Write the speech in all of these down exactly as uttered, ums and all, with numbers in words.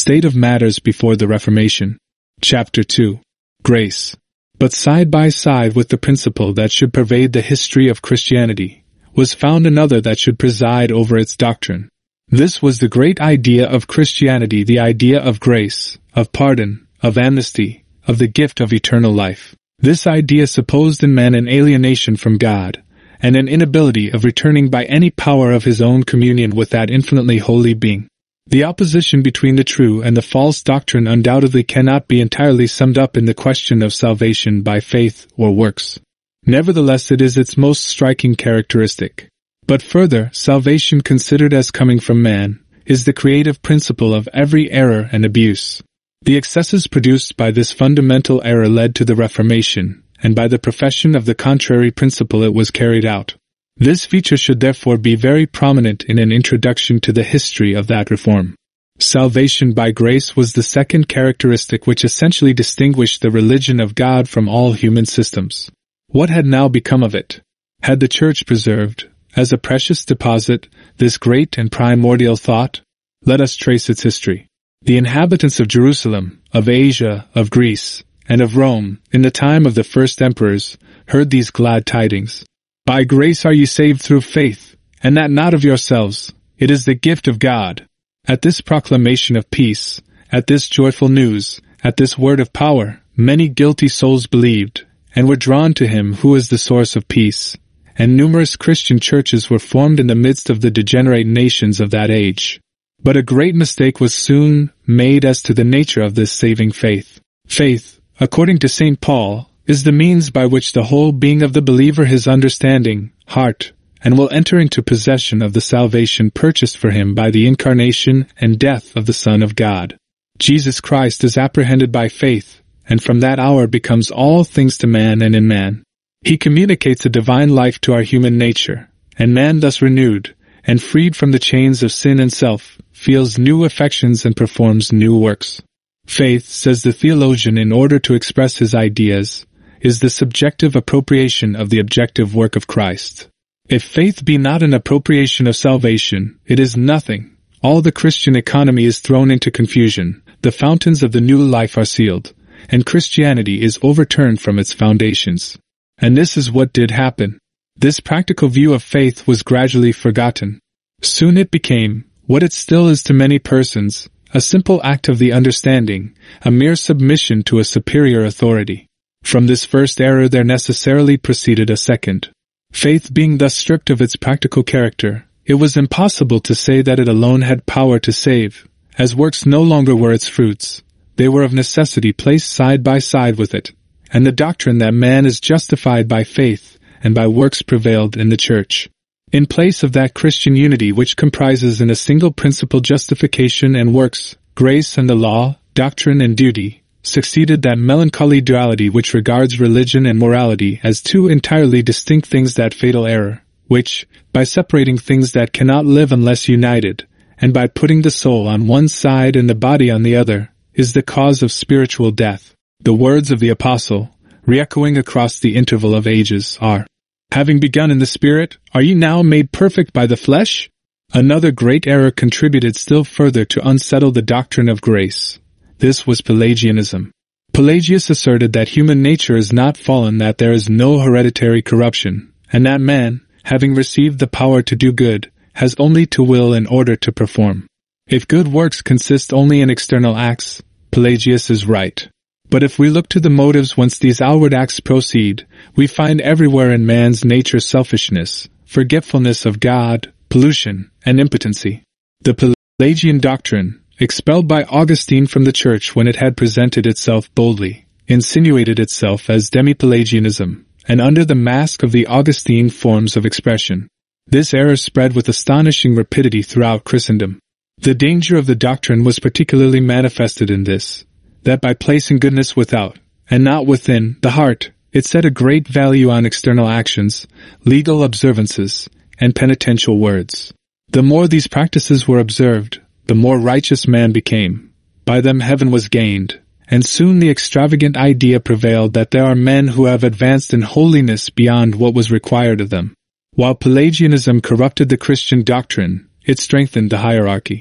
State of Matters Before the Reformation. Chapter two. Grace. But side by side with the principle that should pervade the history of Christianity, was found another that should preside over its doctrine. This was the great idea of Christianity, the idea of grace, of pardon, of amnesty, of the gift of eternal life. This idea supposed in man an alienation from God, and an inability of returning by any power of his own communion with that infinitely holy being. The opposition between the true and the false doctrine undoubtedly cannot be entirely summed up in the question of salvation by faith or works. Nevertheless, it is its most striking characteristic. But further, salvation considered as coming from man is the creative principle of every error and abuse. The excesses produced by this fundamental error led to the Reformation, and by the profession of the contrary principle it was carried out. This feature should therefore be very prominent in an introduction to the history of that reform. Salvation by grace was the second characteristic which essentially distinguished the religion of God from all human systems. What had now become of it? Had the Church preserved, as a precious deposit, this great and primordial thought? Let us trace its history. The inhabitants of Jerusalem, of Asia, of Greece, and of Rome, in the time of the first emperors, heard these glad tidings. By grace are ye saved through faith, and that not of yourselves, it is the gift of God. At this proclamation of peace, at this joyful news, at this word of power, many guilty souls believed, and were drawn to him who is the source of peace, and numerous Christian churches were formed in the midst of the degenerate nations of that age. But a great mistake was soon made as to the nature of this saving faith. Faith, according to Saint Paul, is the means by which the whole being of the believer, his understanding, heart, and will enter into possession of the salvation purchased for him by the incarnation and death of the Son of God. Jesus Christ is apprehended by faith, and from that hour becomes all things to man and in man. He communicates a divine life to our human nature, and man thus renewed, and freed from the chains of sin and self, feels new affections and performs new works. Faith, says the theologian in order to express his ideas, is the subjective appropriation of the objective work of Christ. If faith be not an appropriation of salvation, it is nothing. All the Christian economy is thrown into confusion, the fountains of the new life are sealed, and Christianity is overturned from its foundations. And this is what did happen. This practical view of faith was gradually forgotten. Soon it became, what it still is to many persons, a simple act of the understanding, a mere submission to a superior authority. From this first error there necessarily proceeded a second. Faith being thus stripped of its practical character, it was impossible to say that it alone had power to save, as works no longer were its fruits. They were of necessity placed side by side with it, and the doctrine that man is justified by faith and by works prevailed in the Church. In place of that Christian unity which comprises in a single principle justification and works, grace and the law, doctrine and duty, succeeded that melancholy duality which regards religion and morality as two entirely distinct things, that fatal error, which, by separating things that cannot live unless united, and by putting the soul on one side and the body on the other, is the cause of spiritual death. The words of the Apostle, re-echoing across the interval of ages, are, "Having begun in the Spirit, are ye now made perfect by the flesh?" Another great error contributed still further to unsettle the doctrine of grace. This was Pelagianism. Pelagius asserted that human nature is not fallen, that there is no hereditary corruption, and that man, having received the power to do good, has only to will in order to perform. If good works consist only in external acts, Pelagius is right. But if we look to the motives whence these outward acts proceed, we find everywhere in man's nature selfishness, forgetfulness of God, pollution, and impotency. The Pelagian doctrine, expelled by Augustine from the Church when it had presented itself boldly, insinuated itself as demi-Pelagianism, and under the mask of the Augustine forms of expression. This error spread with astonishing rapidity throughout Christendom. The danger of the doctrine was particularly manifested in this, that by placing goodness without, and not within, the heart, it set a great value on external actions, legal observances, and penitential words. The more these practices were observed, the more righteous man became. By them heaven was gained, and soon the extravagant idea prevailed that there are men who have advanced in holiness beyond what was required of them. While Pelagianism corrupted the Christian doctrine, it strengthened the hierarchy.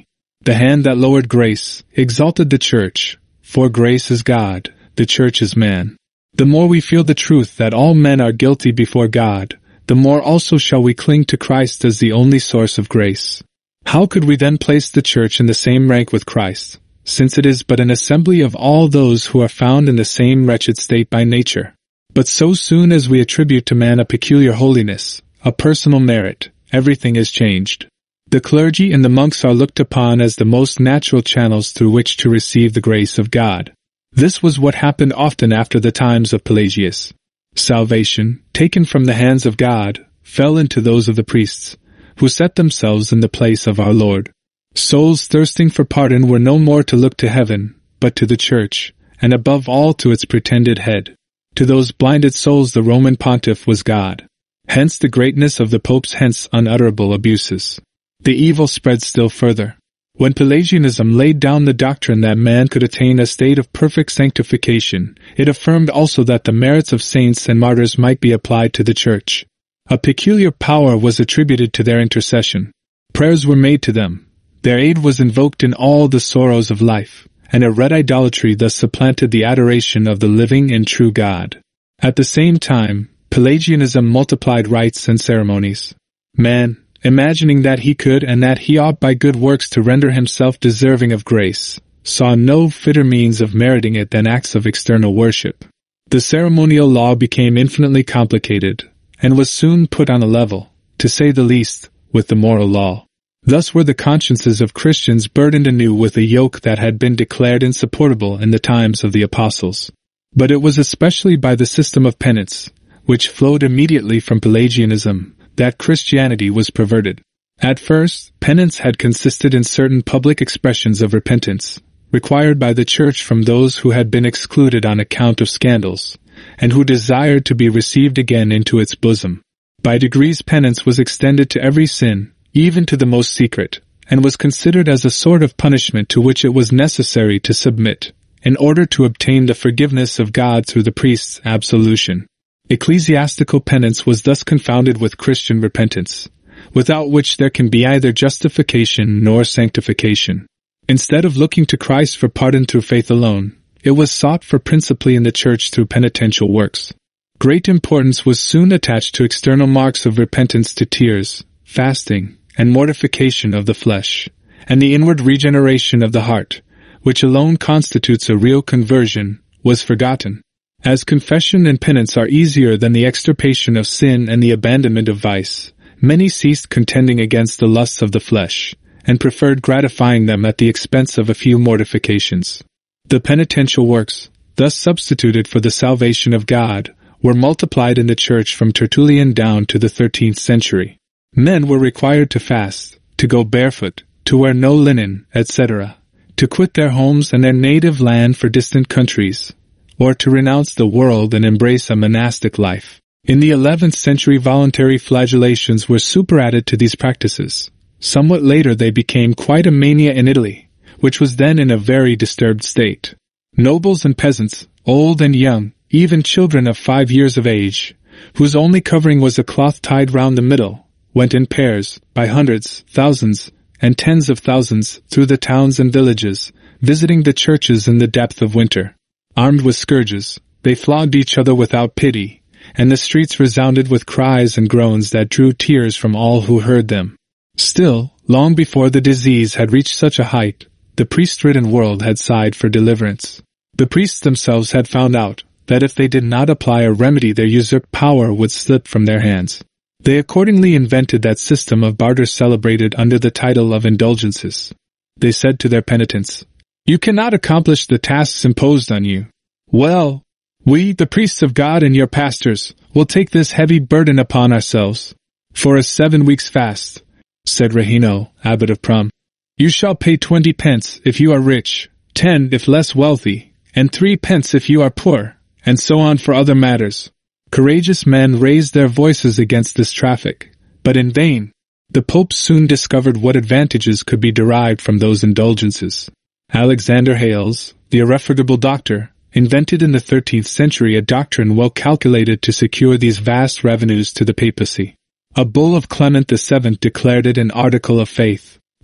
The hand that lowered grace exalted the church, for grace is God, the church is man. The more we feel the truth that all men are guilty before God, the more also shall we cling to Christ as the only source of grace. How could we then place the church in the same rank with Christ, since it is but an assembly of all those who are found in the same wretched state by nature? But so soon as we attribute to man a peculiar holiness, a personal merit, everything is changed. The clergy and the monks are looked upon as the most natural channels through which to receive the grace of God. This was what happened often after the times of Pelagius. Salvation, taken from the hands of God, fell into those of the priests, who set themselves in the place of our Lord. Souls thirsting for pardon were no more to look to heaven, but to the church, and above all to its pretended head. To those blinded souls the Roman pontiff was God. Hence the greatness of the popes, hence unutterable abuses. The evil spread still further. When Pelagianism laid down the doctrine that man could attain a state of perfect sanctification, it affirmed also that the merits of saints and martyrs might be applied to the church. A peculiar power was attributed to their intercession. Prayers were made to them. Their aid was invoked in all the sorrows of life, and a red idolatry thus supplanted the adoration of the living and true God. At the same time, Pelagianism multiplied rites and ceremonies. Man, imagining that he could and that he ought by good works to render himself deserving of grace, saw no fitter means of meriting it than acts of external worship. The ceremonial law became infinitely complicated, and was soon put on a level, to say the least, with the moral law. Thus were the consciences of Christians burdened anew with a yoke that had been declared insupportable in the times of the apostles. But it was especially by the system of penance, which flowed immediately from Pelagianism, that Christianity was perverted. At first, penance had consisted in certain public expressions of repentance, required by the Church from those who had been excluded on account of scandals, and who desired to be received again into its bosom. By degrees penance was extended to every sin, even to the most secret, and was considered as a sort of punishment to which it was necessary to submit, in order to obtain the forgiveness of God through the priest's absolution. Ecclesiastical penance was thus confounded with Christian repentance, without which there can be either justification nor sanctification. Instead of looking to Christ for pardon through faith alone, it was sought for principally in the Church through penitential works. Great importance was soon attached to external marks of repentance, to tears, fasting, and mortification of the flesh, and the inward regeneration of the heart, which alone constitutes a real conversion, was forgotten. As confession and penance are easier than the extirpation of sin and the abandonment of vice, many ceased contending against the lusts of the flesh, and preferred gratifying them at the expense of a few mortifications. The penitential works, thus substituted for the salvation of God, were multiplied in the Church from Tertullian down to the thirteenth century. Men were required to fast, to go barefoot, to wear no linen, et cetera, to quit their homes and their native land for distant countries, or to renounce the world and embrace a monastic life. In the eleventh century, voluntary flagellations were superadded to these practices. Somewhat later they became quite a mania in Italy, which was then in a very disturbed state. Nobles and peasants, old and young, even children of five years of age, whose only covering was a cloth tied round the middle, went in pairs, by hundreds, thousands, and tens of thousands, through the towns and villages, visiting the churches in the depth of winter. Armed with scourges, they flogged each other without pity, and the streets resounded with cries and groans that drew tears from all who heard them. Still, long before the disease had reached such a height, the priest-ridden world had sighed for deliverance. The priests themselves had found out that if they did not apply a remedy, their usurped power would slip from their hands. They accordingly invented that system of barter celebrated under the title of indulgences. They said to their penitents, "You cannot accomplish the tasks imposed on you. Well, we, the priests of God and your pastors, will take this heavy burden upon ourselves. For a seven weeks' fast," said Rahino, abbot of Prum, "you shall pay twenty pence if you are rich, ten if less wealthy, and three pence if you are poor, and so on for other matters." Courageous men raised their voices against this traffic, but in vain. The popes soon discovered what advantages could be derived from those indulgences. Alexander Hales, the irrefragable doctor, invented in the thirteenth century a doctrine well calculated to secure these vast revenues to the papacy. A bull of Clement the seventh declared it an article of faith.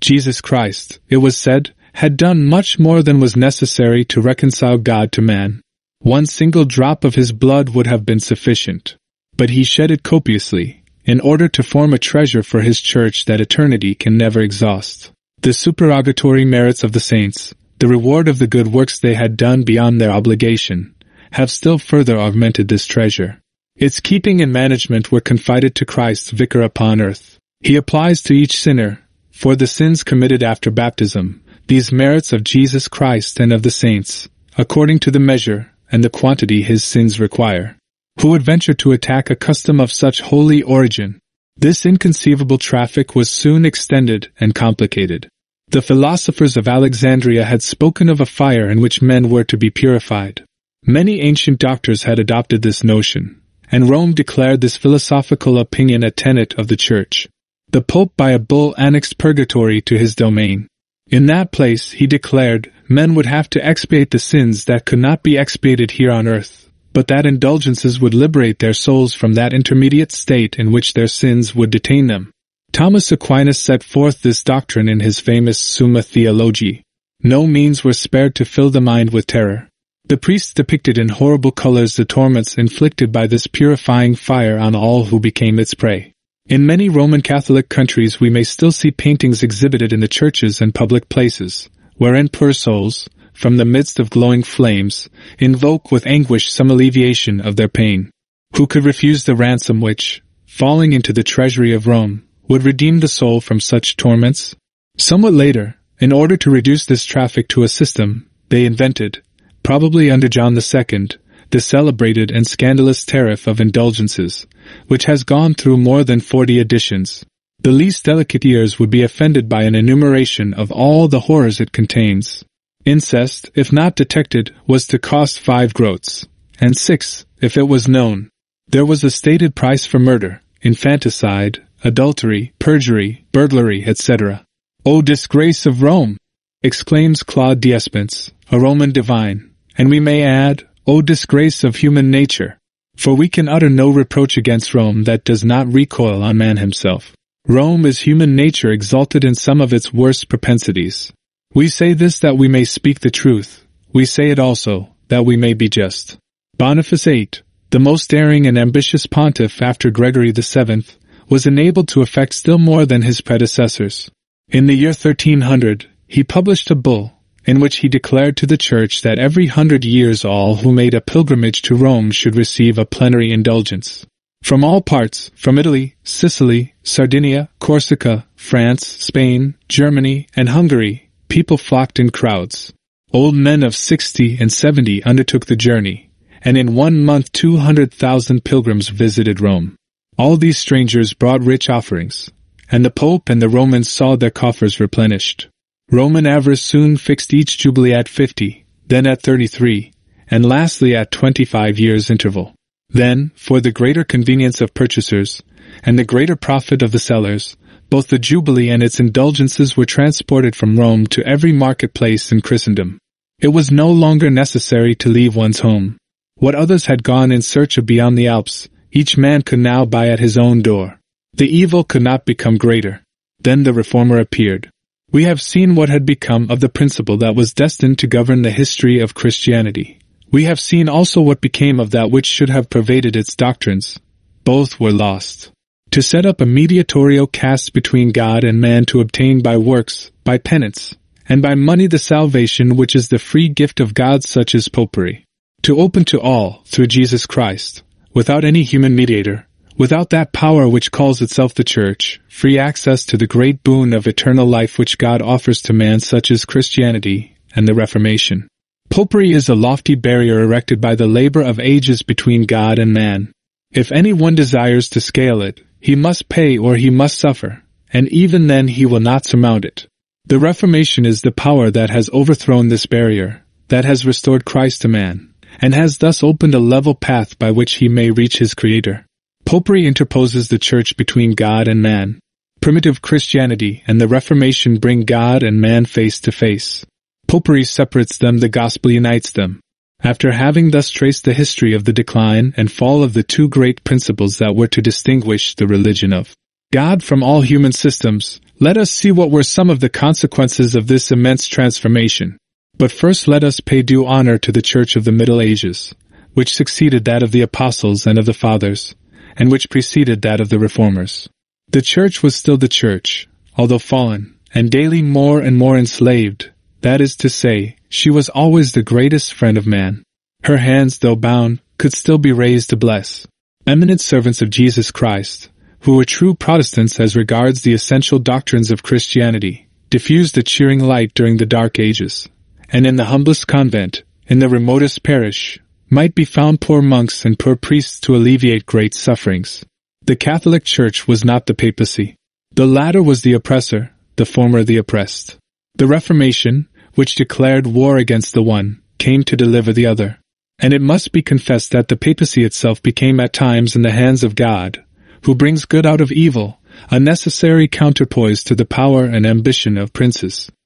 Jesus Christ, it was said, had done much more than was necessary to reconcile God to man. One single drop of his blood would have been sufficient. But he shed it copiously, in order to form a treasure for his church that eternity can never exhaust. The supererogatory merits of the saints, the reward of the good works they had done beyond their obligation, have still further augmented this treasure. Its keeping and management were confided to Christ's vicar upon earth. He applies to each sinner, for the sins committed after baptism, these merits of Jesus Christ and of the saints, according to the measure and the quantity his sins require. Who would venture to attack a custom of such holy origin? This inconceivable traffic was soon extended and complicated. The philosophers of Alexandria had spoken of a fire in which men were to be purified. Many ancient doctors had adopted this notion, and Rome declared this philosophical opinion a tenet of the Church. The Pope by a bull annexed purgatory to his domain. In that place, he declared, men would have to expiate the sins that could not be expiated here on earth, but that indulgences would liberate their souls from that intermediate state in which their sins would detain them. Thomas Aquinas set forth this doctrine in his famous Summa Theologiae. No means were spared to fill the mind with terror. The priests depicted in horrible colors the torments inflicted by this purifying fire on all who became its prey. In many Roman Catholic countries we may still see paintings exhibited in the churches and public places, wherein poor souls, from the midst of glowing flames, invoke with anguish some alleviation of their pain. Who could refuse the ransom which, falling into the treasury of Rome, would redeem the soul from such torments? Somewhat later, in order to reduce this traffic to a system, they invented, probably under John the Second, the celebrated and scandalous tariff of indulgences, which has gone through more than forty editions. The least delicate ears would be offended by an enumeration of all the horrors it contains. Incest, if not detected, was to cost five groats, and six, if it was known. There was a stated price for murder, infanticide, adultery, perjury, burglary, et cetera. "O disgrace of Rome!" exclaims Claude D'Espens, a Roman divine, and we may add, "O disgrace of human nature!" For we can utter no reproach against Rome that does not recoil on man himself. Rome is human nature exalted in some of its worst propensities. We say this that we may speak the truth. We say it also, that we may be just. Boniface the eighth, the most daring and ambitious pontiff after Gregory the seventh, was enabled to effect still more than his predecessors. In the year thirteen hundred, he published a bull, in which he declared to the Church that every hundred years all who made a pilgrimage to Rome should receive a plenary indulgence. From all parts, from Italy, Sicily, Sardinia, Corsica, France, Spain, Germany, and Hungary, people flocked in crowds. Old men of sixty and seventy undertook the journey, and in one month two hundred thousand pilgrims visited Rome. All these strangers brought rich offerings, and the Pope and the Romans saw their coffers replenished. Roman avarice soon fixed each jubilee at fifty, then at thirty-three, and lastly at twenty-five years interval. Then, for the greater convenience of purchasers, and the greater profit of the sellers, both the jubilee and its indulgences were transported from Rome to every marketplace in Christendom. It was no longer necessary to leave one's home. What others had gone in search of beyond the Alps, each man could now buy at his own door. The evil could not become greater. Then the Reformer appeared. We have seen what had become of the principle that was destined to govern the history of Christianity. We have seen also what became of that which should have pervaded its doctrines. Both were lost. To set up a mediatorial caste between God and man to obtain by works, by penance, and by money the salvation which is the free gift of God, such as popery. To open to all, through Jesus Christ, without any human mediator, without that power which calls itself the Church, free access to the great boon of eternal life which God offers to man, such as Christianity and the Reformation. Popery is a lofty barrier erected by the labor of ages between God and man. If any one desires to scale it, he must pay or he must suffer, and even then he will not surmount it. The Reformation is the power that has overthrown this barrier, that has restored Christ to man, and has thus opened a level path by which he may reach his Creator. Popery interposes the Church between God and man. Primitive Christianity and the Reformation bring God and man face to face. Popery separates them, the Gospel unites them. After having thus traced the history of the decline and fall of the two great principles that were to distinguish the religion of God from all human systems, Let us see what were some of the consequences of this immense transformation. But first let us pay due honor to the Church of the Middle Ages, which succeeded that of the Apostles and of the Fathers, and which preceded that of the Reformers. The Church was still the Church, although fallen, and daily more and more enslaved. That is to say, she was always the greatest friend of man. Her hands, though bound, could still be raised to bless. Eminent servants of Jesus Christ, who were true Protestants as regards the essential doctrines of Christianity, diffused a cheering light during the Dark Ages. And in the humblest convent, in the remotest parish, might be found poor monks and poor priests to alleviate great sufferings. The Catholic Church was not the papacy. The latter was the oppressor, the former the oppressed. The Reformation, which declared war against the one, came to deliver the other. And it must be confessed that the papacy itself became at times in the hands of God, who brings good out of evil, a necessary counterpoise to the power and ambition of princes.